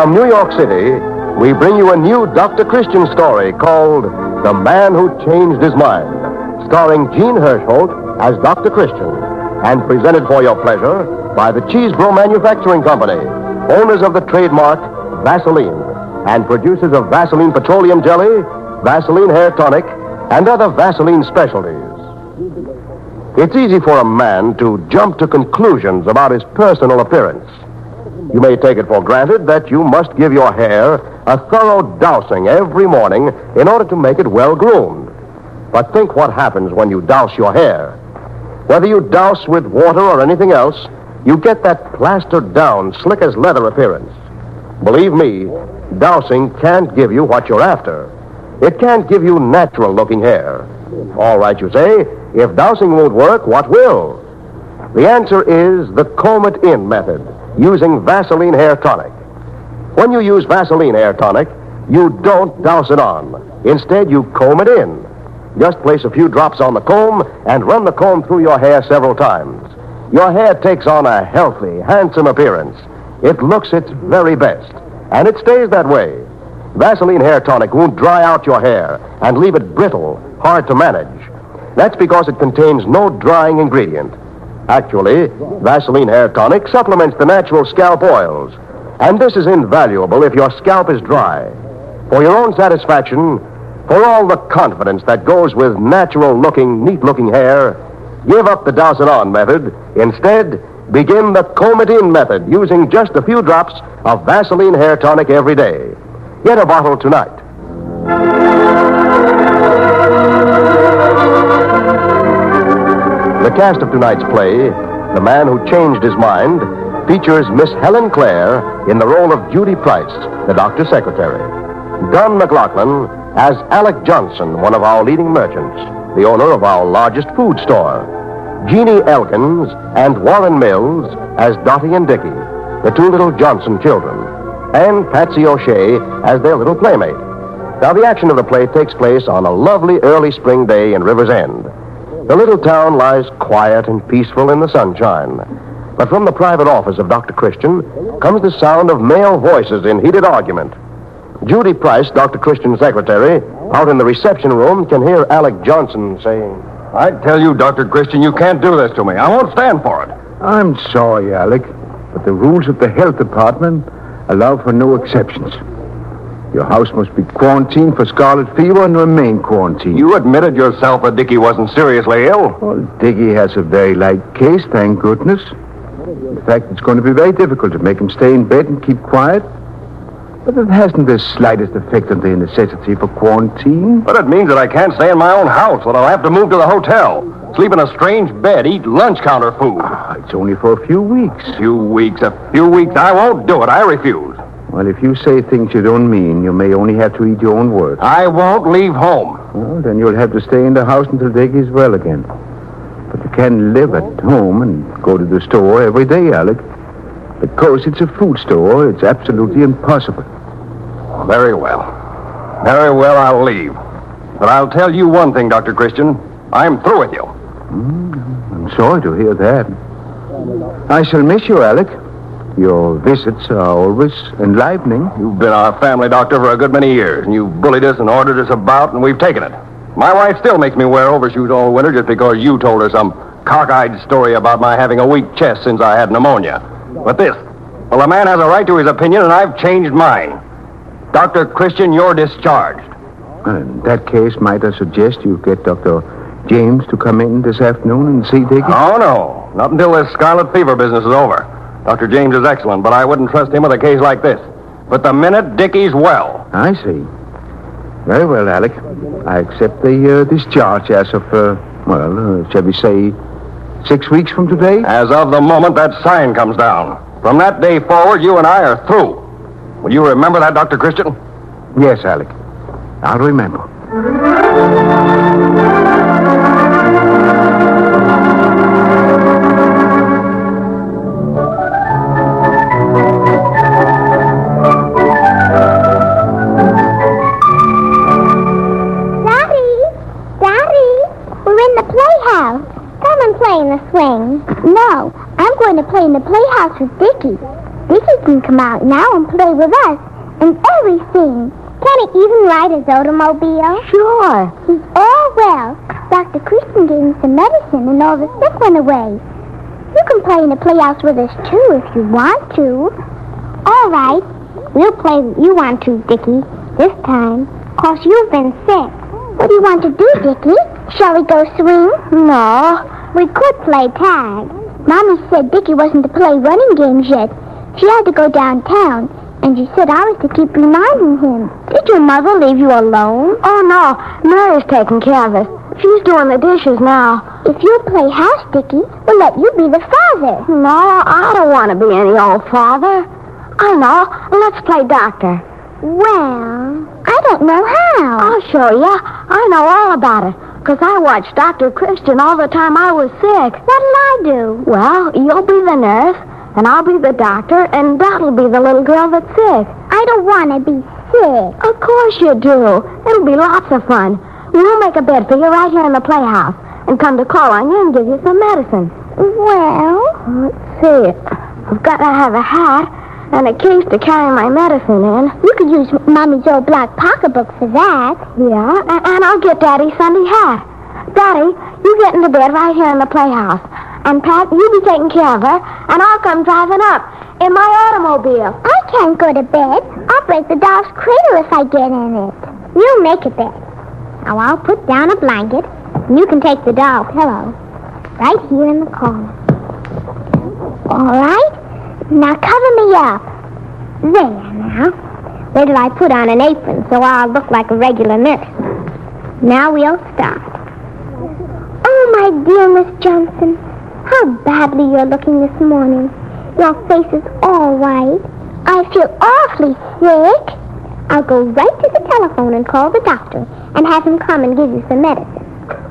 From New York City, we bring you a new Dr. Christian story called The Man Who Changed His Mind, starring Gene Hirschholt as Dr. Christian, and presented for your pleasure by the Cheesebro Manufacturing Company, owners of the trademark Vaseline, and producers of Vaseline Petroleum Jelly, Vaseline Hair Tonic, and other Vaseline specialties. It's easy for a man to jump to conclusions about his personal appearance. You may take it for granted that you must give your hair a thorough dousing every morning in order to make it well-groomed. But think what happens when you douse your hair. Whether you douse with water or anything else, you get that plastered down, slick as leather appearance. Believe me, dousing can't give you what you're after. It can't give you natural-looking hair. All right, you say, if dousing won't work, what will? The answer is the Comb It In method, using Vaseline Hair Tonic. When you use Vaseline Hair Tonic, you don't douse it on. Instead, you comb it in. Just place a few drops on the comb and run the comb through your hair several times. Your hair takes on a healthy, handsome appearance. It looks its very best, and it stays that way. Vaseline Hair Tonic won't dry out your hair and leave it brittle, hard to manage. That's because it contains no drying ingredient. Actually, Vaseline Hair Tonic supplements the natural scalp oils, and this is invaluable if your scalp is dry. For your own satisfaction, for all the confidence that goes with natural-looking, neat-looking hair, give up the douse-it-on method. Instead, begin the comb-it-in method using just a few drops of Vaseline Hair Tonic every day. Get a bottle tonight. The cast of tonight's play, The Man Who Changed His Mind, features Miss Helen Clare in the role of Judy Price, the doctor's secretary. Don McLaughlin as Alec Johnson, one of our leading merchants, the owner of our largest food store. Jeannie Elkins and Warren Mills as Dottie and Dickie, the two little Johnson children, and Patsy O'Shea as their little playmate. Now, the action of the play takes place on a lovely early spring day in River's End. The little town lies quiet and peaceful in the sunshine. But from the private office of Dr. Christian comes the sound of male voices in heated argument. Judy Price, Dr. Christian's secretary, out in the reception room, can hear Alec Johnson saying, I tell you, Dr. Christian, you can't do this to me. I won't stand for it. I'm sorry, Alec, but the rules of the health department allow for no exceptions. Your house must be quarantined for scarlet fever and remain quarantined. You admitted yourself that Dickie wasn't seriously ill. Well, Dickie has a very light case, thank goodness. In fact, it's going to be very difficult to make him stay in bed and keep quiet. But it hasn't the slightest effect on the necessity for quarantine. But it means that I can't stay in my own house, that I'll have to move to the hotel, sleep in a strange bed, eat lunch counter food. It's only for a few weeks. A few weeks. I won't do it. I refuse. Well, if you say things you don't mean, you may only have to eat your own words. I won't leave home. Well, then you'll have to stay in the house until Dickie's well again. But you can't live at home and go to the store every day, Alec. Because it's a food store, it's absolutely impossible. Very well. Very well, I'll leave. But I'll tell you one thing, Dr. Christian. I'm through with you. I'm sorry to hear that. I shall miss you, Alec. Your visits are always enlivening. You've been our family doctor for a good many years, and you've bullied us and ordered us about, and we've taken it. My wife still makes me wear overshoes all winter just because you told her some cockeyed story about my having a weak chest since I had pneumonia. But this, well, a man has a right to his opinion, and I've changed mine. Dr. Christian, you're discharged. In that case, might I suggest you get Dr. James to come in this afternoon and see Dickie? Oh, no. Not until this scarlet fever business is over. Dr. James is excellent, but I wouldn't trust him with a case like this. But the minute Dickie's well. I see. Very well, Alec. I accept the discharge as of, shall we say, 6 weeks from today? As of the moment that sign comes down. From that day forward, you and I are through. Will you remember that, Dr. Christian? Yes, Alec. I'll remember. Play in the swing. No, I'm going to play in the playhouse with Dickie. Dickie can come out now and play with us and everything. Can he even ride his automobile? Sure. He's all well. Dr. Christian gave him some medicine and all the sick went away. You can play in the playhouse with us, too, if you want to. All right. We'll play what you want to, Dickie, this time. 'Cause you've been sick. What do you want to do, Dickie? Shall we go swing? No. We could play tag. Mommy said Dickie wasn't to play running games yet. She had to go downtown, and she said I was to keep reminding him. Did your mother leave you alone? Oh, no. Mary's taking care of us. She's doing the dishes now. If you'll play house, Dickie, we'll let you be the father. No, I don't want to be any old father. I know. Let's play doctor. Well, I don't know how. I'll show you. I know all about it, 'cause I watched Dr. Christian all the time I was sick. What'll I do? Well, you'll be the nurse, and I'll be the doctor, and Dot'll be the little girl that's sick. I don't want to be sick. Of course you do. It'll be lots of fun. We'll make a bed for you right here in the playhouse, and come to call on you and give you some medicine. Well, Let's see. I've got to have a hat and a case to carry my medicine in. you could use Mommy's old black pocketbook for that. Yeah, and I'll get Daddy's Sunday hat. Daddy, you get into bed right here in the playhouse. And Pat, you be taking care of her, and I'll come driving up in my automobile. I can't go to bed. I'll break the doll's cradle if I get in it. You make a bed. Now I'll put down a blanket, and you can take the doll pillow. Right here in the corner. All right? Now cover me up. There now. Wait till I put on an apron so I'll look like a regular nurse. Now we'll start. Oh, my dear Miss Johnson, how badly you're looking this morning. Your face is all white. I feel awfully sick. I'll go right to the telephone and call the doctor and have him come and give you some medicine.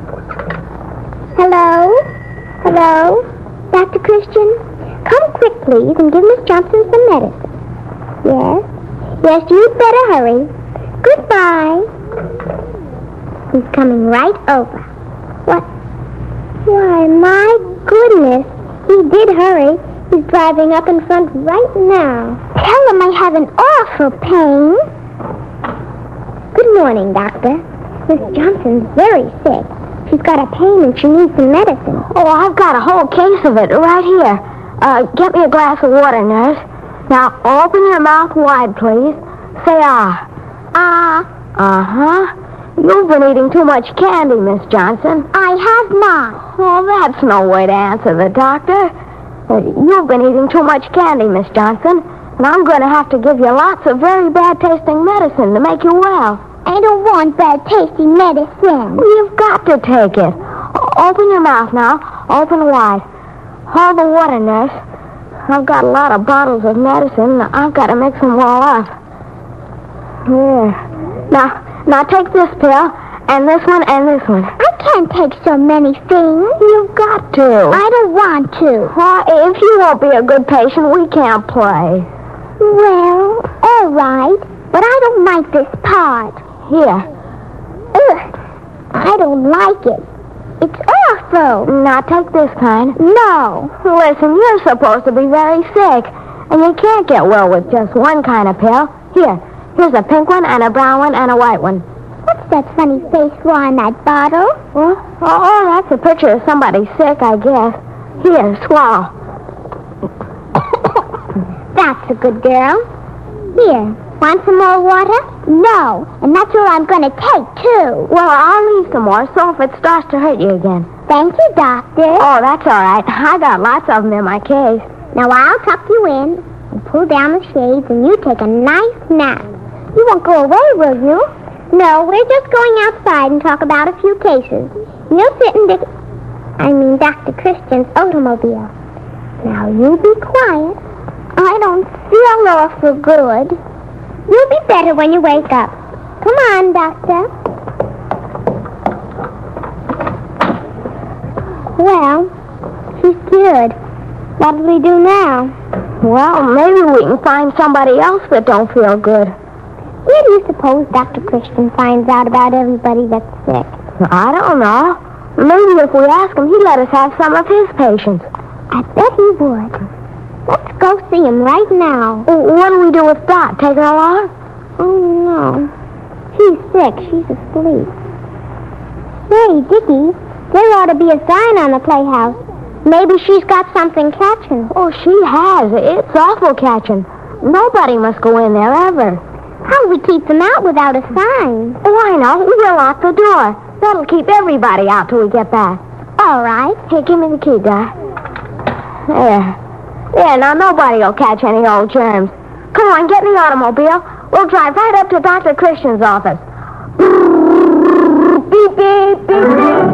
Hello? Hello? Dr. Christian? Come quick, please, and give Miss Johnson some medicine. Yes? Yes, you'd better hurry. Goodbye. He's coming right over. What? Why, my goodness. He did hurry. He's driving up in front right now. Tell him I have an awful pain. Good morning, Doctor. Miss Johnson's very sick. She's got a pain and she needs some medicine. Oh, I've got a whole case of it right here. Get me a glass of water, nurse. Now, open your mouth wide, please. Say ah. Ah, Uh-huh. You've been eating too much candy, Miss Johnson. I have not. Oh, that's no way to answer the doctor. You've been eating too much candy, Miss Johnson, and I'm going to have to give you lots of very bad-tasting medicine to make you well. I don't want bad tasting medicine. You've got to take it. Open your mouth now. Open wide. Hold the water, nurse. I've got a lot of bottles of medicine. I've got to mix them all up. Here. Now take this pill, and this one, and this one. I can't take so many things. You've got to. I don't want to. If you won't be a good patient, we can't play. Well, all right, but I don't like this part. Here. Ugh, I don't like it. It's awful. Now take this kind. No. Listen, you're supposed to be very sick, and you can't get well with just one kind of pill. Here's a pink one, and a brown one, and a white one. What's that funny face for on that bottle? Oh, that's a picture of somebody sick, I guess. Here, swallow. That's a good girl. Here, want some more water? No, and that's all I'm going to take, too. Well, I'll leave some more, so if it starts to hurt you again. Thank you, Doctor. Oh, that's all right. I got lots of them in my case. Now I'll tuck you in and pull down the shades, and you take a nice nap. You won't go away, will you? No, we're just going outside and talk about a few cases. You'll sit in Dr. Christian's automobile. Now, you be quiet. I don't feel awful good. You'll be better when you wake up. Come on, Doctor. Well, she's cured. What'll we do now? Well, maybe we can find somebody else that don't feel good. Where do you suppose Dr. Christian finds out about everybody that's sick? I don't know. Maybe if we ask him, he'd let us have some of his patients. I bet he would. Let's go see him right now. What do we do with Dot? Take her along? Oh, no. She's sick. She's asleep. Hey, Dickie, there ought to be a sign on the playhouse. Maybe she's got something catching. Oh, she has. It's awful catching. Nobody must go in there ever. How do we keep them out without a sign? Oh, I know. We'll lock the door. That'll keep everybody out till we get back. All right. Here, give me the key, Di. There. There, now nobody will catch any old germs. Come on, get in the automobile. We'll drive right up to Dr. Christian's office. Beep, beep, beep,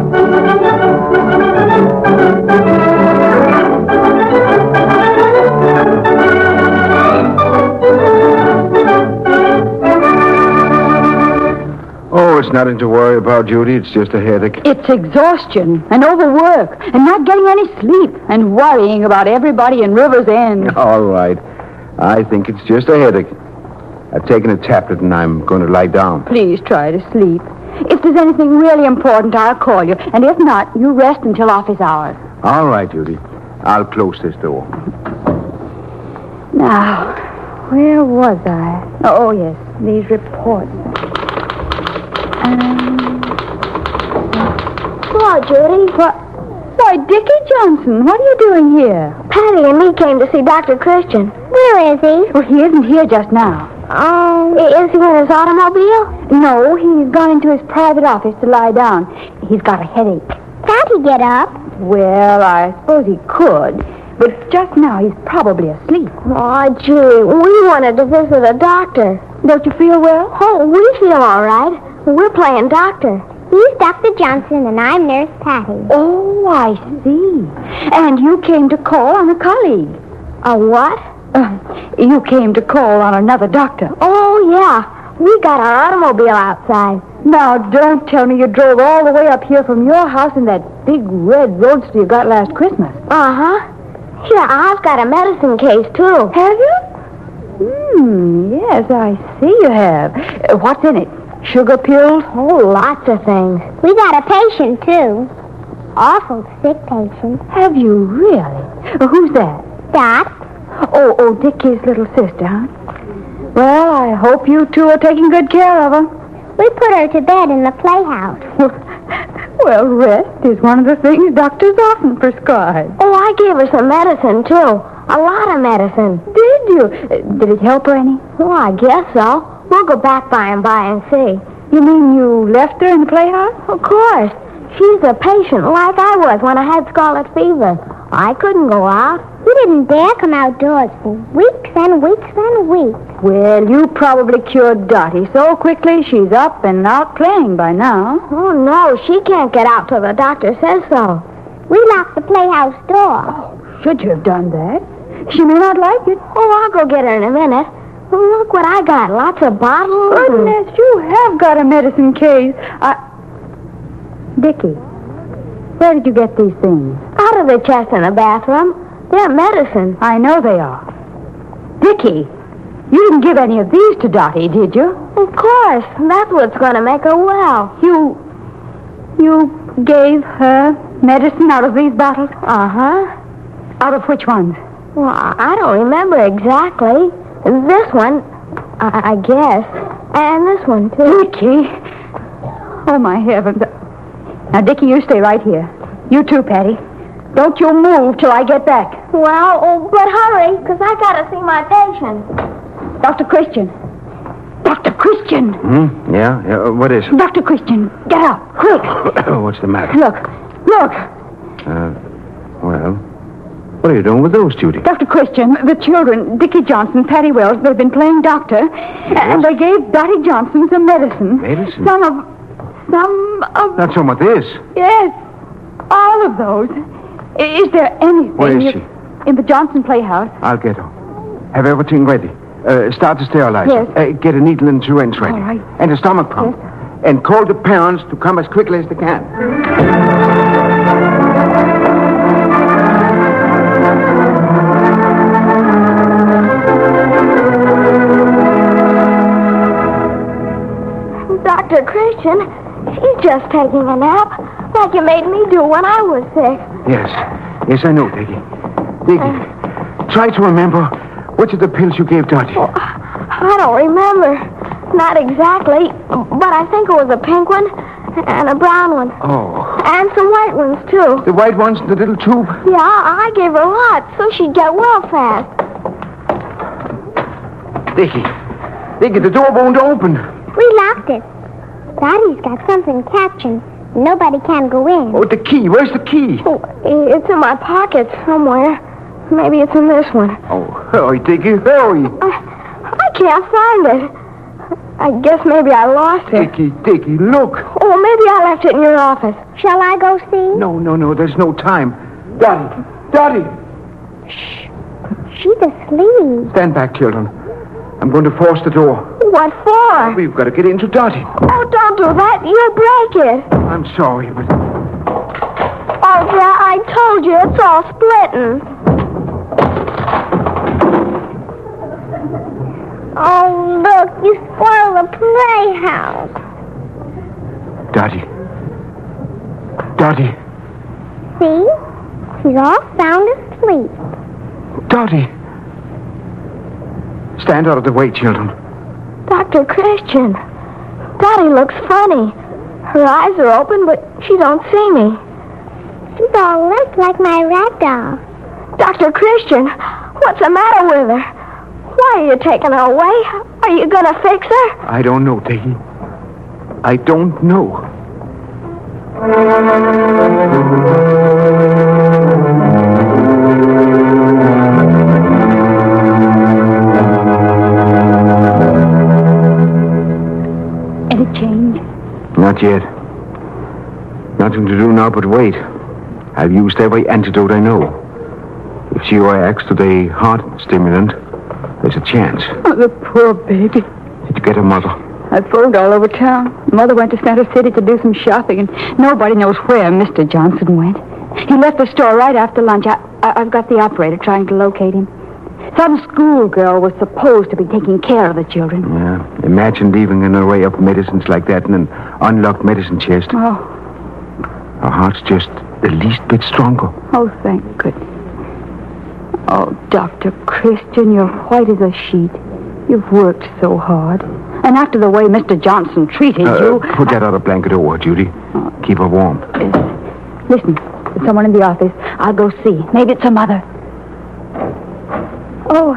Oh, it's nothing to worry about, Judy. It's just a headache. It's exhaustion and overwork and not getting any sleep and worrying about everybody in River's End. All right. I think it's just a headache. I've taken a tablet and I'm going to lie down. Please try to sleep. If there's anything really important, I'll call you. And if not, you rest until office hours. All right, Judy. I'll close this door. Now, where was I? Oh, yes, these reports. Hello, Judy. Why, Dickie Johnson, what are you doing here? Patty and me came to see Dr. Christian. Where is he? Well, he isn't here just now. Oh. Is he in his automobile? No, he's gone into his private office to lie down. He's got a headache. Can't he get up? Well, I suppose he could, but just now he's probably asleep. Oh, gee, we wanted to visit a doctor. Don't you feel well? Oh, we feel all right. We're playing doctor. He's Dr. Johnson, and I'm Nurse Patty. Oh, I see. And you came to call on a colleague. A what? You came to call on another doctor. Oh, yeah. We got our automobile outside. Now, don't tell me you drove all the way up here from your house in that big red roadster you got last Christmas. Uh-huh. Here, I've got a medicine case, too. Have you? Yes, I see you have. What's in it? Sugar pills? Oh, lots of things. We got a patient, too. Awful sick patient. Have you really? Who's that? Dot. Oh, Dickie's little sister, huh? Well, I hope you two are taking good care of her. We put her to bed in the playhouse. Well, rest is one of the things doctors often prescribe. Oh, I gave her some medicine, too. A lot of medicine. Did you? Did it help her any? Oh, I guess so. We'll go back by and see. You mean you left her in the playhouse? Of course. She's a patient like I was when I had scarlet fever. I couldn't go out. We didn't dare come outdoors for weeks and weeks and weeks. Well, you probably cured Dottie so quickly she's up and out playing by now. Oh, no, she can't get out till the doctor says so. We locked the playhouse door. Oh, should you have done that? She may not like it. Oh, I'll go get her in a minute. Oh, look what I got. Lots of bottles. Goodness, you have got a medicine case. Dickie, where did you get these things? Out of the chest in the bathroom. They're medicine. I know they are. Dickie, you didn't give any of these to Dottie, did you? Of course. That's what's going to make her well. You gave her medicine out of these bottles? Uh-huh. Out of which ones? Well, I don't remember exactly. This one, I guess. And this one, too. Dickie. Oh, my heavens. Now, Dickie, you stay right here. You too, Patty. Don't you move till I get back. Well, but hurry, because I got to see my patient. Dr. Christian. Dr. Christian. Yeah? What is it? Dr. Christian, get up, quick. What's the matter? Look. Well, what are you doing with those, Judy? Dr. Christian, the children, Dickie Johnson, Patty Wells, they've been playing doctor, and they gave Dottie Johnson some medicine. Medicine? Some of... Not some of this. Yes, all of those. Is there anything... Where is she? In the Johnson Playhouse. I'll get her. Have everything ready. Start to sterilize her. Yes. Get a needle and syringe ready. All right. And a stomach pump. Yes, sir. And call the parents to come as quickly as they can. Dr. Christian, she's just taking a nap, like you made me do when I was sick. Yes, I know, Dickie. Dickie, Try to remember. Which of the pills you gave Dottie? Oh, I don't remember. Not exactly, but I think it was a pink one and a brown one. Oh. And some white ones, too. The white ones in the little tube? Yeah, I gave her a lot, so she'd get well fast. Dickie, the door won't open. We locked it. Daddy's got something catching. Nobody can go in. Oh, the key. Where's the key? Oh, it's in my pocket somewhere. Maybe it's in this one. Oh, hurry, Dickie, hurry. I can't find it. I guess maybe I lost it. Dickie, look. Oh, maybe I left it in your office. Shall I go see? No, there's no time. Dottie. Shh. She's asleep. Stand back, children. I'm going to force the door. What for? We've got to get into Dottie. Oh, don't do that. You'll break it. I'm sorry, but... Oh, yeah, I told you. It's all splitting. Oh, look, you spoiled the playhouse. Dottie. See? She's all sound asleep. Dottie. Stand out of the way, children. Dr. Christian. Dottie looks funny. Her eyes are open, but she don't see me. She's all limp like my rag doll. Dr. Christian, what's the matter with her? Why are you taking her away? Are you going to fix her? I don't know, Dickie. I don't know. Any change? Not yet. Nothing to do now but wait. I've used every antidote I know. If she reacts to the heart stimulant, there's a chance. Oh, the poor baby. Did you get her mother? I phoned all over town. Mother went to Center City to do some shopping, and nobody knows where Mr. Johnson went. He left the store right after lunch. I've got the operator trying to locate him. Some schoolgirl was supposed to be taking care of the children. Yeah. Imagine leaving an array of medicines like that in an unlocked medicine chest. Oh. Her heart's just the least bit stronger. Oh, thank goodness. Oh, Dr. Christian, you're white as a sheet. You've worked so hard. And after the way Mr. Johnson treated you... Put that other blanket over her, Judy. Keep her warm. Listen, there's someone in the office. I'll go see. Maybe it's her mother. Oh,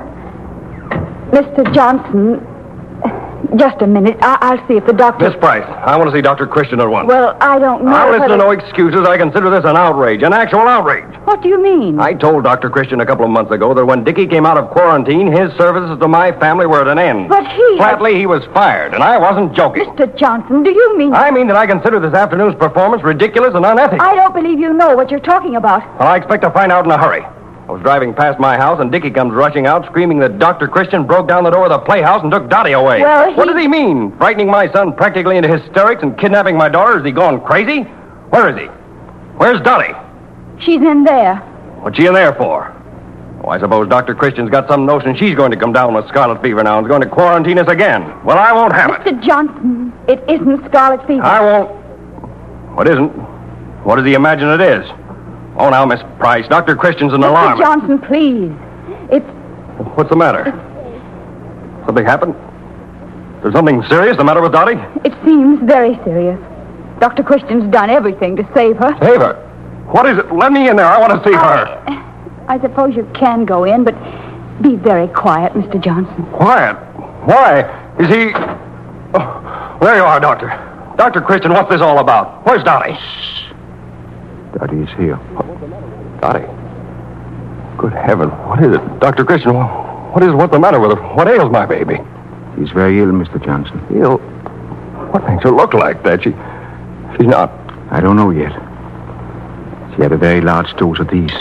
Mr. Johnson, just a minute. I'll see if the doctor... Miss Price, I want to see Dr. Christian at once. Well, I don't know. I'll listen to no excuses. I consider this an outrage, an actual outrage. What do you mean? I told Dr. Christian a couple of months ago that when Dickie came out of quarantine, his services to my family were at an end. But he... Flatly, he was fired, and I wasn't joking. Mr. Johnson, do you mean... I mean that I consider this afternoon's performance ridiculous and unethical. I don't believe you know what you're talking about. Well, I expect to find out in a hurry. I was driving past my house, and Dickie comes rushing out, screaming that Dr. Christian broke down the door of the playhouse and took Dottie away. Well, What does he mean? Frightening my son practically into hysterics and kidnapping my daughter? Is he gone crazy? Where is he? Where's Dottie? She's in there. What's she in there for? Oh, I suppose Dr. Christian's got some notion she's going to come down with scarlet fever now and is going to quarantine us again. Well, I won't have it. Mr. Johnson, it isn't scarlet fever. I won't. What isn't? What does he imagine it is? Oh, now, Miss Price, Dr. Christian's an alarm. Mr. Johnson, please. It's... What's the matter? Something happened? There's something serious the matter with Dottie? It seems very serious. Dr. Christian's done everything to save her. Save her? What is it? Let me in there. I want to see her. I suppose you can go in, but be very quiet, Mr. Johnson. Quiet? Why? Is he... Oh, there you are, Doctor. Dr. Christian, what's this all about? Where's Dottie? Dottie is here. Dottie? Good heaven, what is it? Dr. Christian, what's the matter with her? What ails my baby? She's very ill, Mr. Johnson. Ill? What makes her look like that? She's not... I don't know yet. She had a very large dose of these.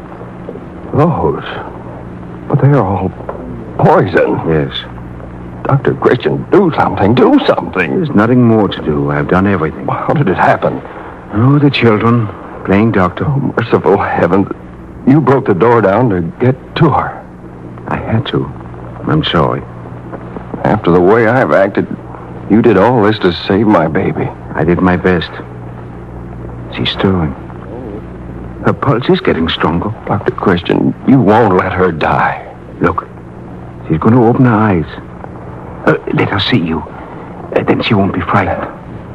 Those? But they're all poison. Yes. Dr. Christian, do something. Do something. There's nothing more to do. I've done everything. How did it happen? Oh, the children playing doctor. Oh, merciful heavens. You broke the door down to get to her. I had to. I'm sorry. After the way I've acted, you did all this to save my baby. I did my best. She's stirring. Her pulse is getting stronger. Dr. Christian, you won't let her die. Look, she's going to open her eyes. Let her see you. Then she won't be frightened.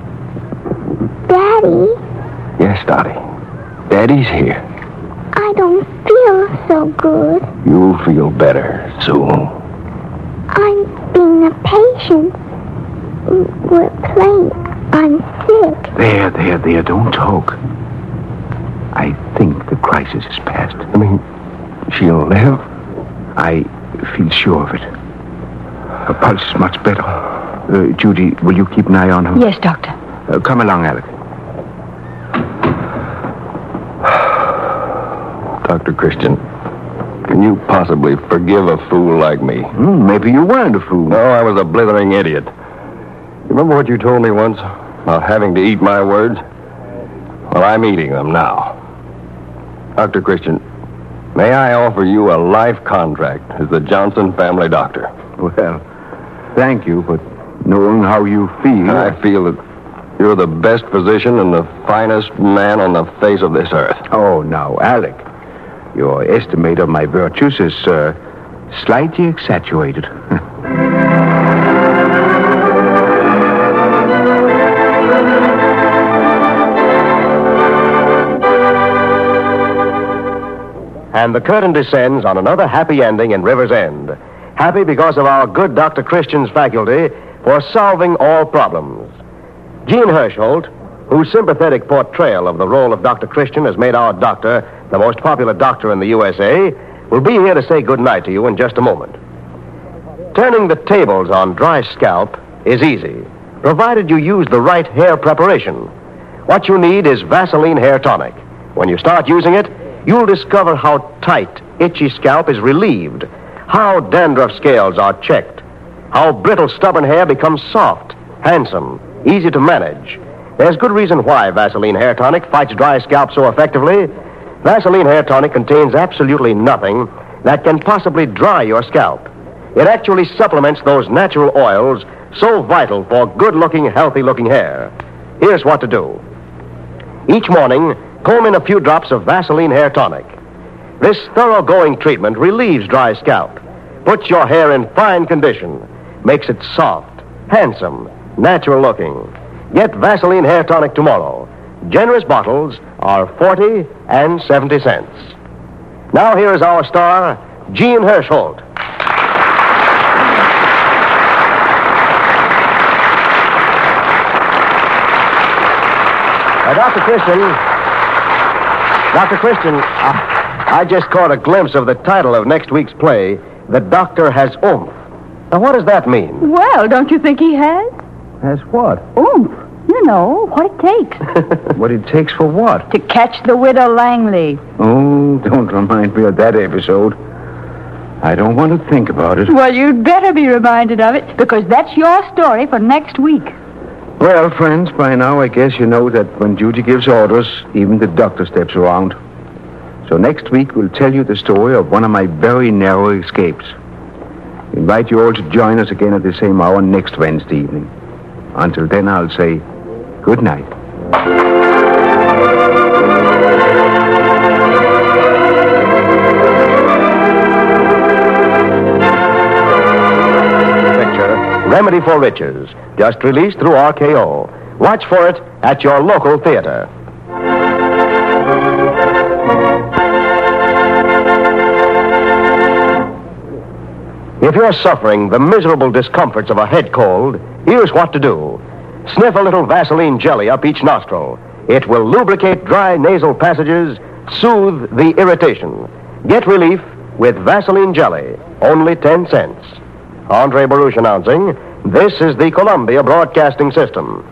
Daddy, Yes, Dottie. Daddy's here. I don't feel so good. You'll feel better soon. I'm being a patient. We're playing. I'm sick. There, don't talk. I think the crisis is past. I mean, she'll live? I feel sure of it. Her pulse is much better. Judy, will you keep an eye on her? Yes, Doctor. Come along, Alec. Dr. Christian, can you possibly forgive a fool like me? Maybe you weren't a fool. No, I was a blithering idiot. You remember what you told me once about having to eat my words? Well, I'm eating them now. Dr. Christian, may I offer you a life contract as the Johnson family doctor? Well, thank you, but knowing how you feel... I feel that you're the best physician and the finest man on the face of this earth. Oh, now, Alec, your estimate of my virtues is slightly exaggerated. And the curtain descends on another happy ending in River's End. Happy because of our good Dr. Christian's faculty for solving all problems. Gene Hirschholt, whose sympathetic portrayal of the role of Dr. Christian has made our doctor the most popular doctor in the USA, will be here to say good night to you in just a moment. Turning the tables on dry scalp is easy, provided you use the right hair preparation. What you need is Vaseline Hair Tonic. When you start using it, you'll discover how tight, itchy scalp is relieved, how dandruff scales are checked, how brittle, stubborn hair becomes soft, handsome, easy to manage. There's good reason why Vaseline Hair Tonic fights dry scalp so effectively. Vaseline Hair Tonic contains absolutely nothing that can possibly dry your scalp. It actually supplements those natural oils so vital for good-looking, healthy-looking hair. Here's what to do. Each morning, comb in a few drops of Vaseline Hair Tonic. This thoroughgoing treatment relieves dry scalp, puts your hair in fine condition, makes it soft, handsome, natural-looking. Get Vaseline Hair Tonic tomorrow. Generous bottles are 40 and 70 cents. Now here is our star, Gene Hirschholt. Dr. Christian, I just caught a glimpse of the title of next week's play, The Doctor Has Oomph. Now, what does that mean? Well, don't you think he has? Has what? Oomph. You know, what it takes. What it takes for what? To catch the widow Langley. Oh, don't remind me of that episode. I don't want to think about it. Well, you'd better be reminded of it, because that's your story for next week. Well, friends, by now I guess you know that when Judy gives orders, even the doctor steps around. So next week we'll tell you the story of one of my very narrow escapes. We invite you all to join us again at the same hour next Wednesday evening. Until then, I'll say good night. Remedy for Riches, just released through RKO. Watch for it at your local theater. If you're suffering the miserable discomforts of a head cold, here's what to do. Sniff a little Vaseline jelly up each nostril. It will lubricate dry nasal passages, soothe the irritation. Get relief with Vaseline jelly, only 10 cents. Andre Baruch announcing, this is the Columbia Broadcasting System.